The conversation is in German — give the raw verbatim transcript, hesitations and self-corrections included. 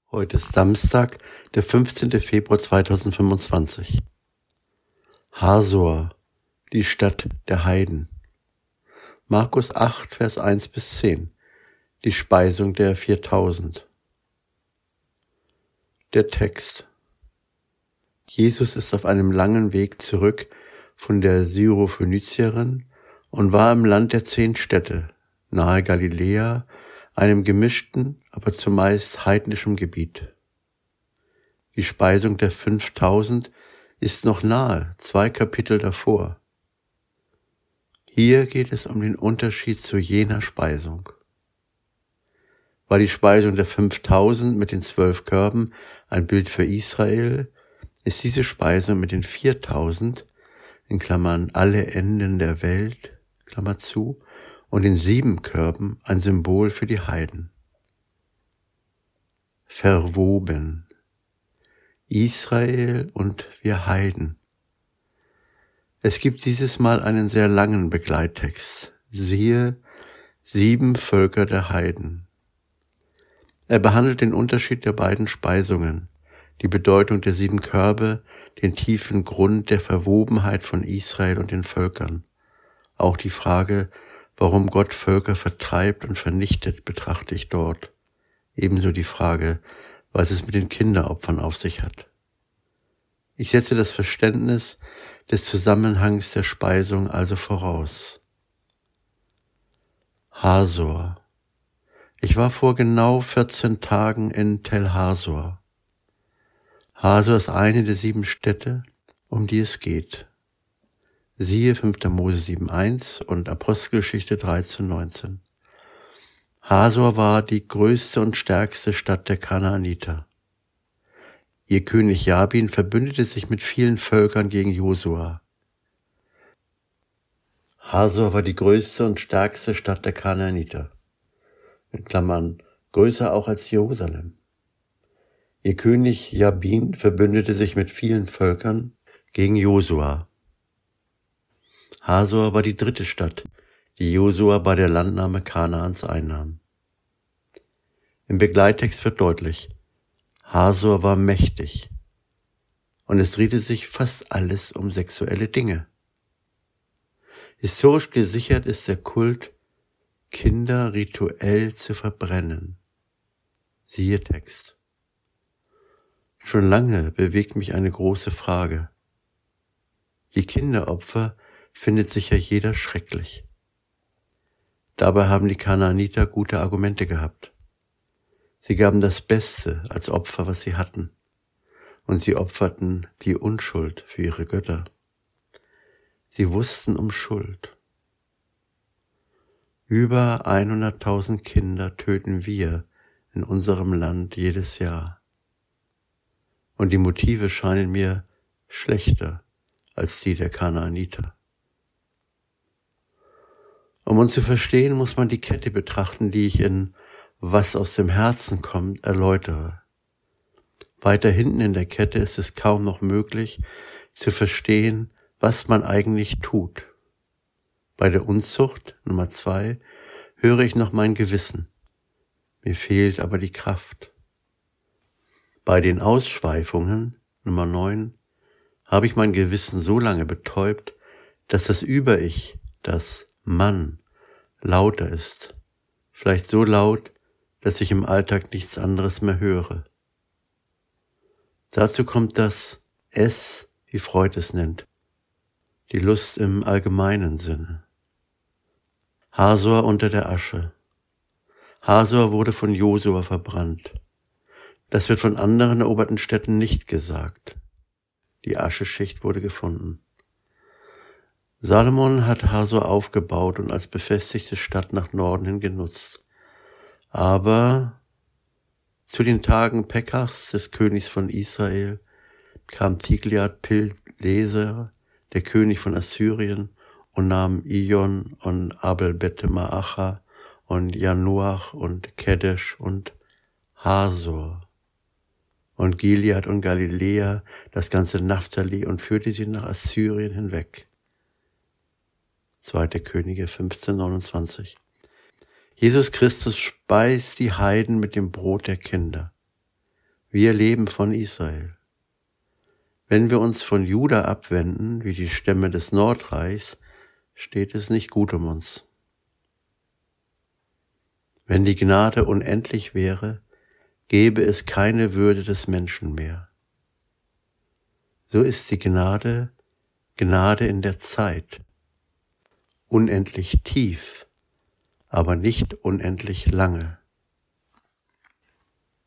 Heute ist Samstag, der fünfzehnte Februar zweitausendfünfundzwanzig. Hasor, die Stadt der Heiden. Markus acht, Vers eins bis zehn. Die Speisung der viertausend. Der Text. Jesus ist auf einem langen Weg zurück von der Syrophönizierin und war im Land der zehn Städte, nahe Galiläa, einem gemischten, aber zumeist heidnischem Gebiet. Die Speisung der fünftausend ist noch nahe, zwei Kapitel davor. Hier geht es um den Unterschied zu jener Speisung. War die Speisung der fünftausend mit den zwölf Körben ein Bild für Israel, ist diese Speisung mit den viertausend, in Klammern alle Enden der Welt, Klammer zu, und den sieben Körben ein Symbol für die Heiden. Verwoben. Israel und wir Heiden. Es gibt dieses Mal einen sehr langen Begleittext. Siehe, sieben Völker der Heiden. Er behandelt den Unterschied der beiden Speisungen, die Bedeutung der sieben Körbe, den tiefen Grund der Verwobenheit von Israel und den Völkern. Auch die Frage, warum Gott Völker vertreibt und vernichtet, betrachte ich dort. Ebenso die Frage, was es mit den Kinderopfern auf sich hat. Ich setze das Verständnis des Zusammenhangs der Speisung also voraus. Hasor. Ich war vor genau vierzehn Tagen in Tel Hasor. Hasor ist eine der sieben Städte, um die es geht. Siehe fünfter Mose sieben eins und Apostelgeschichte dreizehn neunzehn. Hasor war die größte und stärkste Stadt der Kanaaniter. Ihr König Jabin verbündete sich mit vielen Völkern gegen Josua. Hasor war die größte und stärkste Stadt der Kanaaniter, in Klammern größer auch als Jerusalem. Ihr König Jabin verbündete sich mit vielen Völkern gegen Josua. Hasor war die dritte Stadt, die Josua bei der Landnahme Kanaans einnahm. Im Begleittext wird deutlich, Hasor war mächtig und es drehte sich fast alles um sexuelle Dinge. Historisch gesichert ist der Kult, Kinder rituell zu verbrennen. Siehe Text. Schon lange bewegt mich eine große Frage. Die Kinderopfer findet sicher jeder schrecklich. Dabei haben die Kanaaniter gute Argumente gehabt. Sie gaben das Beste als Opfer, was sie hatten, und sie opferten die Unschuld für ihre Götter. Sie wussten um Schuld. Über hunderttausend Kinder töten wir in unserem Land jedes Jahr. Und die Motive scheinen mir schlechter als die der Kanaaniter. Um uns zu verstehen, muss man die Kette betrachten, die ich in Was aus dem Herzen kommt erläutere. Weiter hinten in der Kette ist es kaum noch möglich, zu verstehen, was man eigentlich tut. Bei der Unzucht, Nummer zwei, höre ich noch mein Gewissen. Mir fehlt aber die Kraft. Bei den Ausschweifungen, Nummer neun, habe ich mein Gewissen so lange betäubt, dass das Über-Ich, das Mann, lauter ist. Vielleicht so laut, dass ich im Alltag nichts anderes mehr höre. Dazu kommt das Es, wie Freud es nennt, die Lust im allgemeinen Sinne. Hasor unter der Asche. Hasor wurde von Josua verbrannt. Das wird von anderen eroberten Städten nicht gesagt. Die Ascheschicht wurde gefunden. Salomon hat Hasor aufgebaut und als befestigte Stadt nach Norden hin genutzt. Aber zu den Tagen Pekachs, des Königs von Israel, kam Tiglat-Pileser, der König von Assyrien, und nahm Ijon und Abel-Beth-Maacha und Janoach und Kedesh und Hasor und Gilead und Galiläa, das ganze Naphtali, und führte sie nach Assyrien hinweg. zweiter Könige fünfzehn neunundzwanzig. Jesus Christus speist die Heiden mit dem Brot der Kinder. Wir leben von Israel. Wenn wir uns von Juda abwenden, wie die Stämme des Nordreichs, steht es nicht gut um uns. Wenn die Gnade unendlich wäre, gäbe es keine Würde des Menschen mehr. So ist die Gnade Gnade in der Zeit, unendlich tief, aber nicht unendlich lange.